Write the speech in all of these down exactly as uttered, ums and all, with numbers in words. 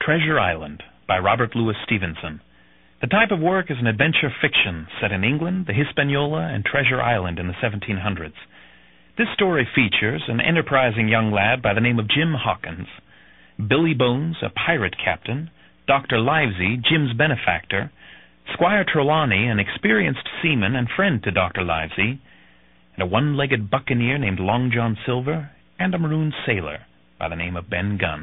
Treasure Island by Robert Louis Stevenson. The type of work is an adventure fiction set in England, the Hispaniola, and Treasure Island in the seventeen hundreds. This story features an enterprising young lad by the name of Jim Hawkins, Billy Bones, a pirate captain, Doctor Livesey, Jim's benefactor, Squire Trelawney, an experienced seaman and friend to Doctor Livesey, and a one-legged buccaneer named Long John Silver, and a maroon sailor by the name of Ben Gunn.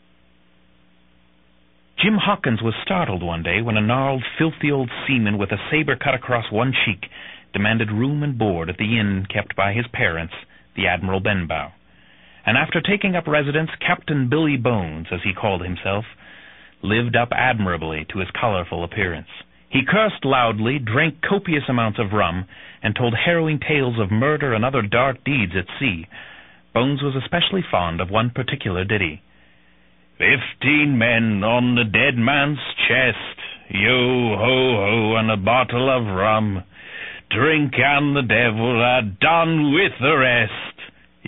Jim Hawkins was startled one day when a gnarled, filthy old seaman with a saber cut across one cheek demanded room and board at the inn kept by his parents, the Admiral Benbow. And after taking up residence, Captain Billy Bones, as he called himself, lived up admirably to his colorful appearance. He cursed loudly, drank copious amounts of rum, and told harrowing tales of murder and other dark deeds at sea. Bones was especially fond of one particular ditty. Fifteen men on the dead man's chest, yo-ho-ho, and a bottle of rum. Drink and the devil are done with the rest,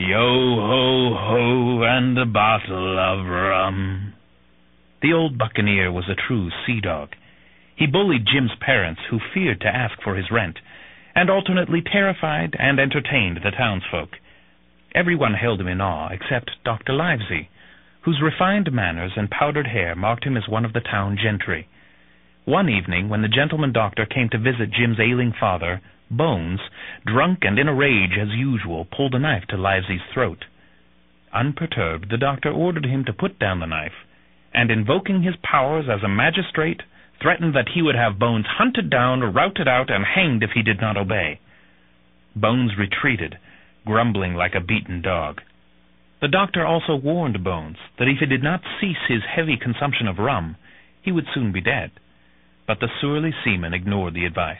yo-ho-ho, and a bottle of rum. The old buccaneer was a true sea dog. He bullied Jim's parents, who feared to ask for his rent, and alternately terrified and entertained the townsfolk. Everyone held him in awe except Doctor Livesey, whose refined manners and powdered hair marked him as one of the town gentry. One evening, when the gentleman doctor came to visit Jim's ailing father, Bones, drunk and in a rage as usual, pulled a knife to Livesey's throat. Unperturbed, the doctor ordered him to put down the knife, and invoking his powers as a magistrate, threatened that he would have Bones hunted down, routed out, and hanged if he did not obey. Bones retreated, grumbling like a beaten dog. The doctor also warned Bones that if he did not cease his heavy consumption of rum, he would soon be dead. But the surly seaman ignored the advice.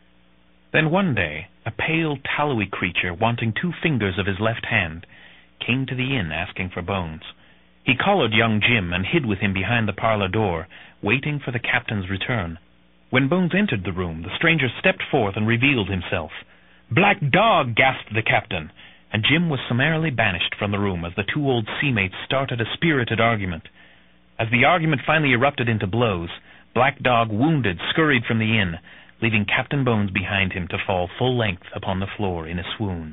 Then one day, a pale, tallowy creature, wanting two fingers of his left hand, came to the inn asking for Bones. He collared young Jim and hid with him behind the parlor door, waiting for the captain's return. When Bones entered the room, the stranger stepped forth and revealed himself. "Black dog!" gasped the captain, and Jim was summarily banished from the room as the two old seamates started a spirited argument. As the argument finally erupted into blows, Black Dog, wounded, scurried from the inn, leaving Captain Bones behind him to fall full length upon the floor in a swoon.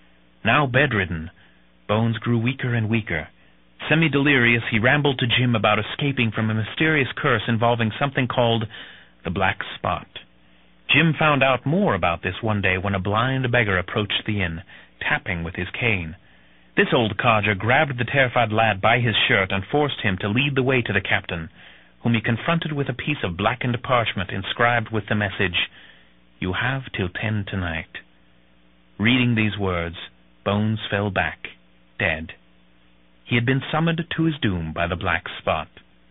Now bedridden, Bones grew weaker and weaker. Semi-delirious, he rambled to Jim about escaping from a mysterious curse involving something called the Black Spot. Jim found out more about this one day when a blind beggar approached the inn, tapping with his cane. This old codger grabbed the terrified lad by his shirt and forced him to lead the way to the captain, whom he confronted with a piece of blackened parchment inscribed with the message, "You have till ten tonight." Reading these words, Bones fell back, dead. He had been summoned to his doom by the Black Spot.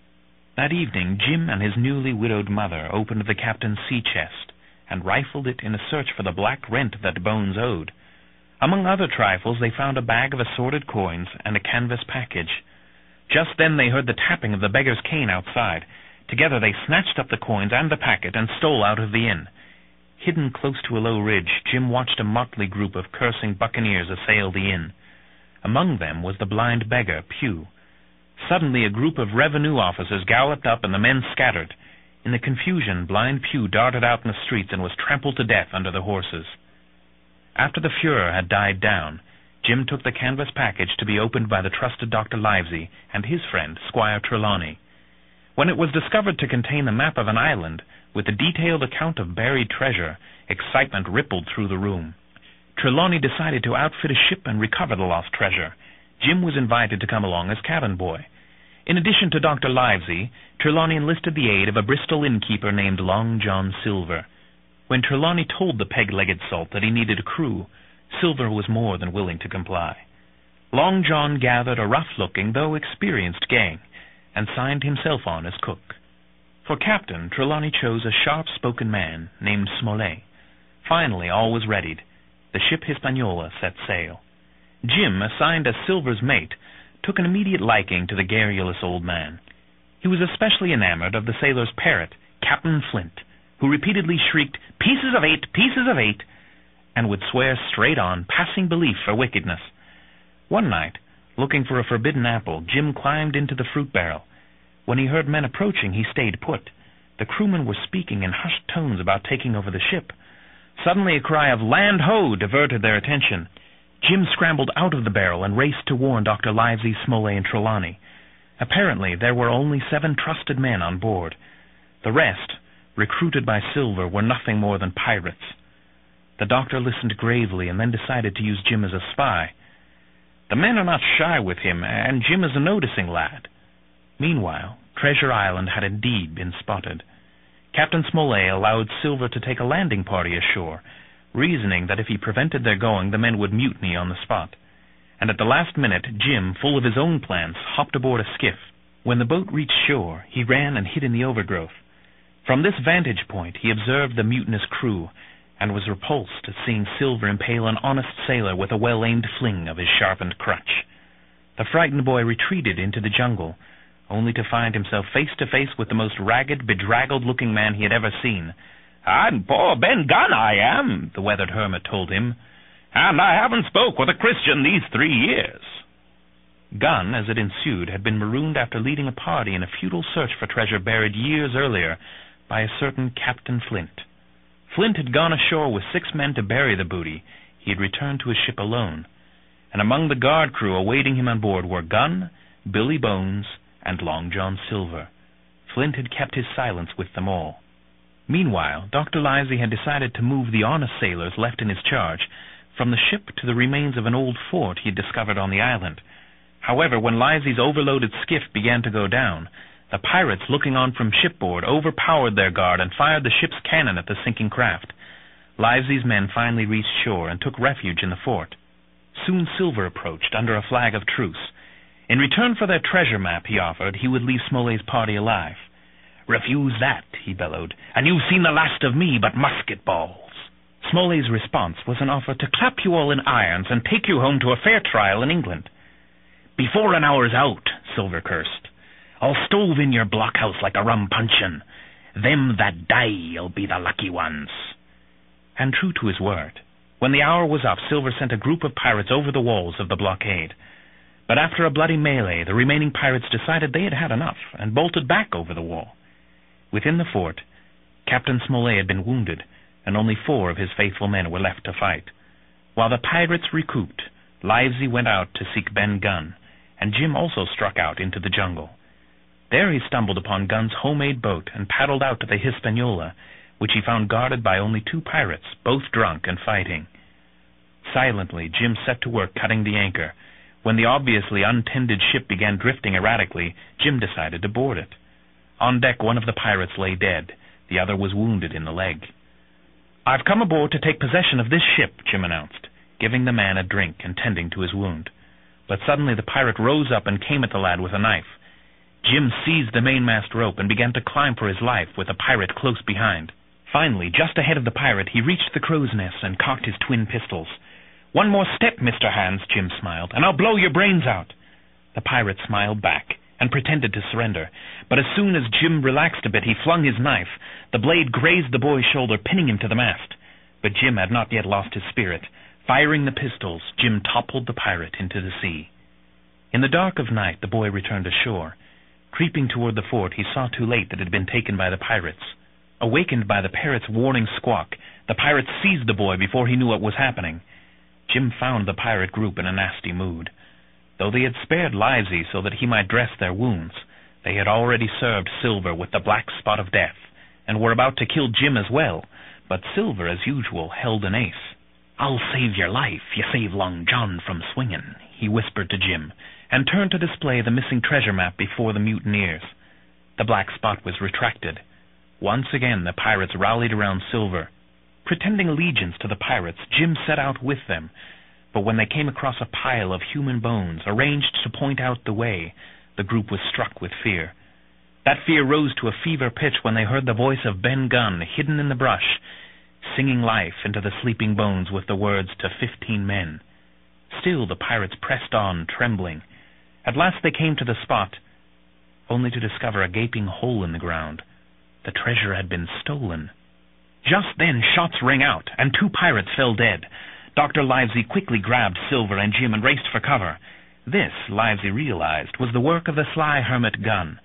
That evening, Jim and his newly widowed mother opened the captain's sea chest and rifled it in a search for the black rent that Bones owed. Among other trifles, they found a bag of assorted coins and a canvas package. Just then they heard the tapping of the beggar's cane outside. Together they snatched up the coins and the packet and stole out of the inn. Hidden close to a low ridge, Jim watched a motley group of cursing buccaneers assail the inn. Among them was the blind beggar, Pew. Suddenly a group of revenue officers galloped up and the men scattered. In the confusion, blind Pew darted out in the streets and was trampled to death under the horses. After the furor had died down, Jim took the canvas package to be opened by the trusted Doctor Livesey and his friend, Squire Trelawney. When it was discovered to contain the map of an island, with a detailed account of buried treasure, excitement rippled through the room. Trelawney decided to outfit a ship and recover the lost treasure. Jim was invited to come along as cabin boy. In addition to Doctor Livesey, Trelawney enlisted the aid of a Bristol innkeeper named Long John Silver. When Trelawney told the peg-legged salt that he needed a crew, Silver was more than willing to comply. Long John gathered a rough-looking, though experienced gang, and signed himself on as cook. For captain, Trelawney chose a sharp-spoken man named Smollett. Finally, all was readied. The ship Hispaniola set sail. Jim, assigned as Silver's mate, took an immediate liking to the garrulous old man. He was especially enamored of the sailor's parrot, Captain Flint, who repeatedly shrieked, "Pieces of eight, pieces of eight," and would swear straight on, passing belief for wickedness. One night, looking for a forbidden apple, Jim climbed into the fruit barrel. When he heard men approaching, he stayed put. The crewmen were speaking in hushed tones about taking over the ship. Suddenly a cry of "Land ho!" diverted their attention. Jim scrambled out of the barrel and raced to warn Doctor Livesey, Smollet, and Trelawney. Apparently there were only seven trusted men on board. The rest, recruited by Silver, were nothing more than pirates. The doctor listened gravely and then decided to use Jim as a spy. The men are not shy with him, and Jim is a noticing lad. Meanwhile, Treasure Island had indeed been spotted. Captain Smollet allowed Silver to take a landing party ashore, reasoning that if he prevented their going, the men would mutiny on the spot. And at the last minute, Jim, full of his own plans, hopped aboard a skiff. When the boat reached shore, he ran and hid in the overgrowth. From this vantage point, he observed the mutinous crew, and was repulsed at seeing Silver impale an honest sailor with a well-aimed fling of his sharpened crutch. The frightened boy retreated into the jungle, only to find himself face to face with the most ragged, bedraggled-looking man he had ever seen. "I'm poor Ben Gunn, I am," the weathered hermit told him, "and I haven't spoke with a Christian these three years." Gunn, as it ensued, had been marooned after leading a party in a futile search for treasure buried years earlier by a certain Captain Flint. Flint had gone ashore with six men to bury the booty. He had returned to his ship alone, and among the guard crew awaiting him on board were Gunn, Billy Bones, and Long John Silver. Flint had kept his silence with them all. Meanwhile, Doctor Livesey had decided to move the honest sailors left in his charge from the ship to the remains of an old fort he had discovered on the island. However, when Livesey's overloaded skiff began to go down, the pirates, looking on from shipboard, overpowered their guard and fired the ship's cannon at the sinking craft. Livesey's men finally reached shore and took refuge in the fort. Soon Silver approached under a flag of truce. In return for their treasure map, he offered, he would leave Smollet's party alive. "Refuse that," he bellowed, "and you've seen the last of me but musket balls." Smollet's response was an offer to clap you all in irons and take you home to a fair trial in England. "Before an hour's out," Silver cursed, "I'll stove in your blockhouse like a rum puncheon. Them that die'll be the lucky ones." And true to his word, when the hour was up, Silver sent a group of pirates over the walls of the blockade. But after a bloody melee, the remaining pirates decided they had had enough and bolted back over the wall. Within the fort, Captain Smollet had been wounded, and only four of his faithful men were left to fight. While the pirates recouped, Livesey went out to seek Ben Gunn, and Jim also struck out into the jungle. There he stumbled upon Gunn's homemade boat and paddled out to the Hispaniola, which he found guarded by only two pirates, both drunk and fighting. Silently, Jim set to work cutting the anchor. When the obviously untended ship began drifting erratically, Jim decided to board it. On deck, one of the pirates lay dead. The other was wounded in the leg. "I've come aboard to take possession of this ship," Jim announced, giving the man a drink and tending to his wound. But suddenly the pirate rose up and came at the lad with a knife. Jim seized the mainmast rope and began to climb for his life, with the pirate close behind. Finally, just ahead of the pirate, he reached the crow's nest and cocked his twin pistols. "One more step, Mister Hans," Jim smiled, "and I'll blow your brains out." The pirate smiled back and pretended to surrender, but as soon as Jim relaxed a bit, he flung his knife. The blade grazed the boy's shoulder, pinning him to the mast. But Jim had not yet lost his spirit. Firing the pistols, Jim toppled the pirate into the sea. In the dark of night, the boy returned ashore. Creeping toward the fort, he saw too late that it had been taken by the pirates. Awakened by the parrot's warning squawk, the pirates seized the boy before he knew what was happening. Jim found the pirate group in a nasty mood. Though they had spared Livesey so that he might dress their wounds, they had already served Silver with the black spot of death, and were about to kill Jim as well, but Silver, as usual, held an ace. "I'll save your life, you save Long John from swinging," he whispered to Jim, and turned to display the missing treasure map before the mutineers. The black spot was retracted. Once again the pirates rallied around Silver. Pretending allegiance to the pirates, Jim set out with them, but when they came across a pile of human bones arranged to point out the way, the group was struck with fear. That fear rose to a fever pitch when they heard the voice of Ben Gunn, hidden in the brush, singing life into the sleeping bones with the words to fifteen men. Still the pirates pressed on, trembling. At last they came to the spot, only to discover a gaping hole in the ground. The treasure had been stolen. Just then shots rang out, and two pirates fell dead. Doctor Livesey quickly grabbed Silver and Jim and raced for cover. This, Livesey realized, was the work of the sly hermit Gunn.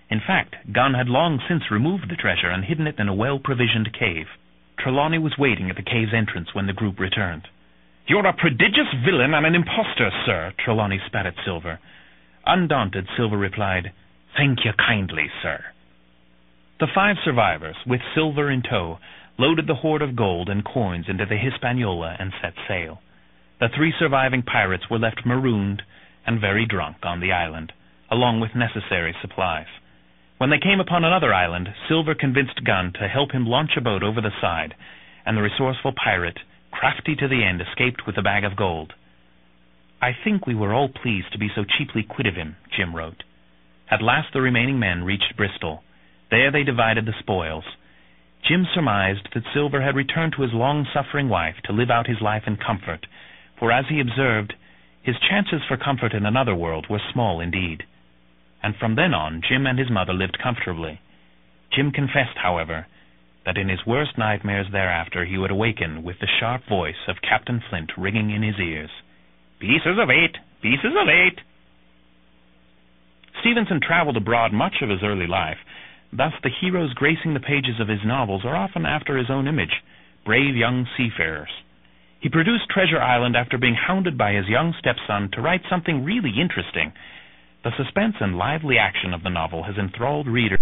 In fact, Gunn had long since removed the treasure and hidden it in a well-provisioned cave. Trelawney was waiting at the cave's entrance when the group returned. "You're a prodigious villain and an impostor, sir," Trelawney spat at Silver. Undaunted, Silver replied, "Thank you kindly, sir." The five survivors, with Silver in tow, loaded the hoard of gold and coins into the Hispaniola and set sail. The three surviving pirates were left marooned and very drunk on the island, along with necessary supplies. When they came upon another island, Silver convinced Gunn to help him launch a boat over the side, and the resourceful pirate, crafty to the end, escaped with a bag of gold. "I think we were all pleased to be so cheaply quit of him," Jim wrote. At last the remaining men reached Bristol. There they divided the spoils. Jim surmised that Silver had returned to his long-suffering wife to live out his life in comfort, for, as he observed, his chances for comfort in another world were small indeed. And from then on, Jim and his mother lived comfortably. Jim confessed, however, that in his worst nightmares thereafter he would awaken with the sharp voice of Captain Flint ringing in his ears. "Pieces of eight! Pieces of eight!" Stevenson traveled abroad much of his early life. Thus the heroes gracing the pages of his novels are often after his own image, brave young seafarers. He produced Treasure Island after being hounded by his young stepson to write something really interesting. The suspense and lively action of the novel has enthralled readers